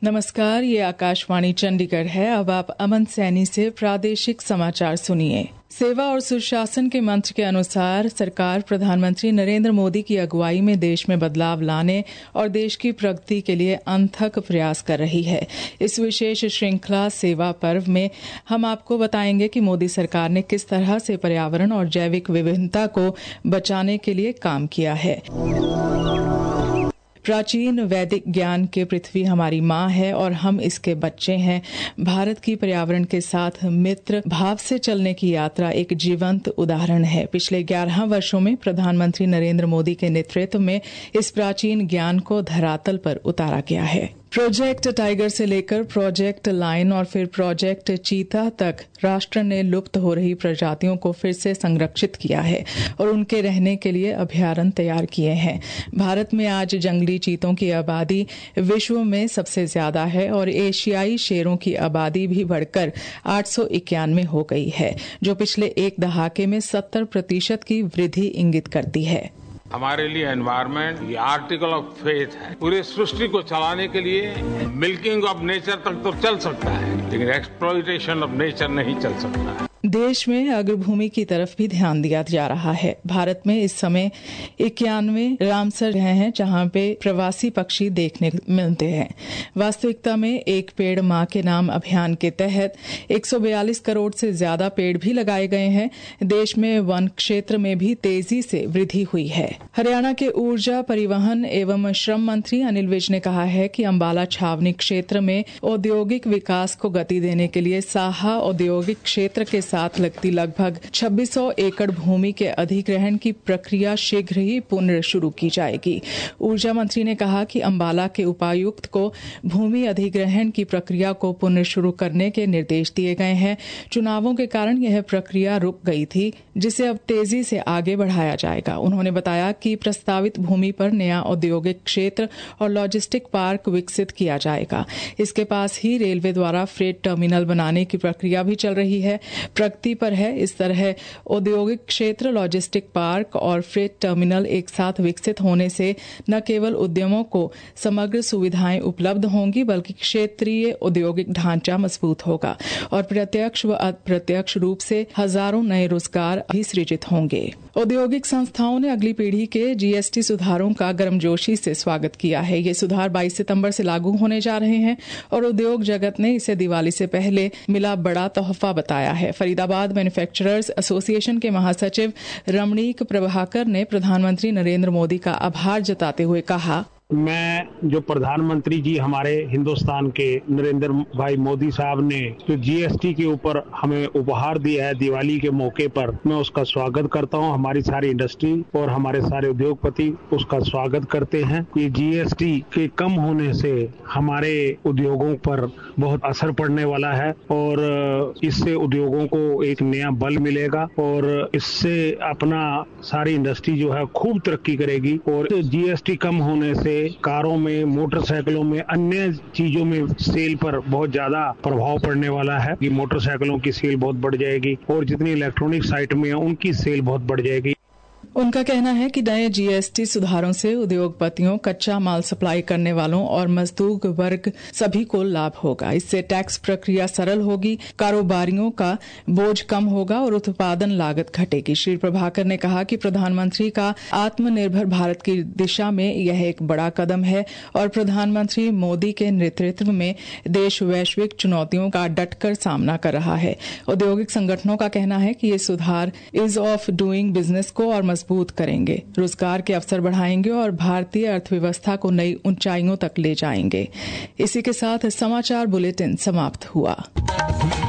नमस्कार, ये आकाशवाणी चंडीगढ़ है। अब आप अमन सैनी से प्रादेशिक समाचार सुनिए। सेवा और सुशासन के मंत्र के अनुसार सरकार प्रधानमंत्री नरेंद्र मोदी की अगुवाई में देश में बदलाव लाने और देश की प्रगति के लिए अनथक प्रयास कर रही है। इस विशेष श्रृंखला सेवा पर्व में हम आपको बताएंगे कि मोदी सरकार ने किस तरह से पर्यावरण और जैविक विविधता को बचाने के लिए काम किया है। प्राचीन वैदिक ज्ञान के पृथ्वी हमारी माँ है और हम इसके बच्चे हैं। भारत की पर्यावरण के साथ मित्र भाव से चलने की यात्रा एक जीवंत उदाहरण है। पिछले 11 वर्षों में प्रधानमंत्री नरेंद्र मोदी के नेतृत्व में इस प्राचीन ज्ञान को धरातल पर उतारा गया है। प्रोजेक्ट टाइगर से लेकर प्रोजेक्ट लायन और फिर प्रोजेक्ट चीता तक राष्ट्र ने लुप्त हो रही प्रजातियों को फिर से संरक्षित किया है और उनके रहने के लिए अभयारण्य तैयार किए हैं। भारत में आज जंगली चीतों की आबादी विश्व में सबसे ज्यादा है और एशियाई शेरों की आबादी भी बढ़कर 891 हो गई है, जो पिछले एक दहाके में 70% की वृद्धि इंगित करती है। हमारे लिए एनवायरनमेंट ये आर्टिकल ऑफ फेथ है। पूरी सृष्टि को चलाने के लिए मिल्किंग ऑफ नेचर तक तो चल सकता है, लेकिन एक्सप्लॉइटेशन ऑफ नेचर नहीं चल सकता है। देश में अग्रभूमि की तरफ भी ध्यान दिया जा रहा है। भारत में इस समय 91 रामसर हैं जहां पे प्रवासी पक्षी देखने मिलते हैं। वास्तविकता में एक पेड़ मां के नाम अभियान के तहत 142 करोड़ से ज्यादा पेड़ भी लगाए गए हैं। देश में वन क्षेत्र में भी तेजी से वृद्धि हुई है। हरियाणा के ऊर्जा, परिवहन एवं श्रम मंत्री अनिल विज ने कहा है कि अंबाला छावनी क्षेत्र में औद्योगिक विकास को गति देने के लिए साहा औद्योगिक क्षेत्र के साथ लगती लगभग 2600 एकड़ भूमि के अधिग्रहण की प्रक्रिया शीघ्र ही पुनः शुरू की जाएगी। ऊर्जा मंत्री ने कहा कि अंबाला के उपायुक्त को भूमि अधिग्रहण की प्रक्रिया को पुनः शुरू करने के निर्देश दिए गए हैं। चुनावों के कारण यह प्रक्रिया रुक गई थी, जिसे अब तेजी से आगे बढ़ाया जाएगा। उन्होंने बताया कि प्रस्तावित भूमि पर नया औद्योगिक क्षेत्र और लॉजिस्टिक पार्क विकसित किया जाएगा। इसके पास ही रेलवे द्वारा फ्रेट टर्मिनल बनाने की प्रक्रिया भी चल रही है, प्रगति पर है। इस तरह औद्योगिक क्षेत्र, लॉजिस्टिक पार्क और फ्रेट टर्मिनल एक साथ विकसित होने से न केवल उद्यमों को समग्र सुविधाएं उपलब्ध होंगी, बल्कि क्षेत्रीय औद्योगिक ढांचा मजबूत होगा और प्रत्यक्ष व अप्रत्यक्ष रूप से हजारों नए रोजगार भी सृजित होंगे। औद्योगिक संस्थाओं ने अगली पीढ़ी के जीएसटी सुधारों का गर्मजोशी से स्वागत किया है। ये सुधार 22 सितंबर से लागू होने जा रहे हैं और उद्योग जगत ने इसे दिवाली से पहले मिला बड़ा तोहफा बताया है। फरीदाबाद मैन्युफैक्चरर्स एसोसिएशन के महासचिव रमणीक प्रभाकर ने प्रधानमंत्री नरेंद्र मोदी का आभार जताते हुए कहा, मैं जो प्रधानमंत्री जी हमारे हिंदुस्तान के नरेंद्र भाई मोदी साहब ने जो जीएसटी के ऊपर हमें उपहार दिया है दिवाली के मौके पर, मैं उसका स्वागत करता हूं। हमारी सारी इंडस्ट्री और हमारे सारे उद्योगपति उसका स्वागत करते हैं। ये जीएसटी के कम होने से हमारे उद्योगों पर बहुत असर पड़ने वाला है और इससे उद्योगों को एक नया बल मिलेगा और इससे अपना सारी इंडस्ट्री जो है खूब तरक्की करेगी। और जीएसटी कम होने से कारों में, मोटरसाइकिलों में, अन्य चीजों में सेल पर बहुत ज्यादा प्रभाव पड़ने वाला है कि मोटरसाइकिलों की सेल बहुत बढ़ जाएगी और जितनी इलेक्ट्रॉनिक आइटम है उनकी सेल बहुत बढ़ जाएगी। उनका कहना है कि नए जीएसटी सुधारों से उद्योगपतियों, कच्चा माल सप्लाई करने वालों और मजदूर वर्ग सभी को लाभ होगा। इससे टैक्स प्रक्रिया सरल होगी, कारोबारियों का बोझ कम होगा और उत्पादन लागत घटेगी। श्री प्रभाकर ने कहा कि प्रधानमंत्री का आत्मनिर्भर भारत की दिशा में यह एक बड़ा कदम है और प्रधानमंत्री मोदी के नेतृत्व में देश वैश्विक चुनौतियों का डटकर सामना कर रहा है। औद्योगिक संगठनों का कहना है कि ये सुधार ईज ऑफ डूइंग बिजनेस को और मजबूत करेंगे, रोजगार के अवसर बढ़ाएंगे और भारतीय अर्थव्यवस्था को नई ऊंचाइयों तक ले जाएंगे। इसी के साथ समाचार बुलेटिन समाप्त हुआ।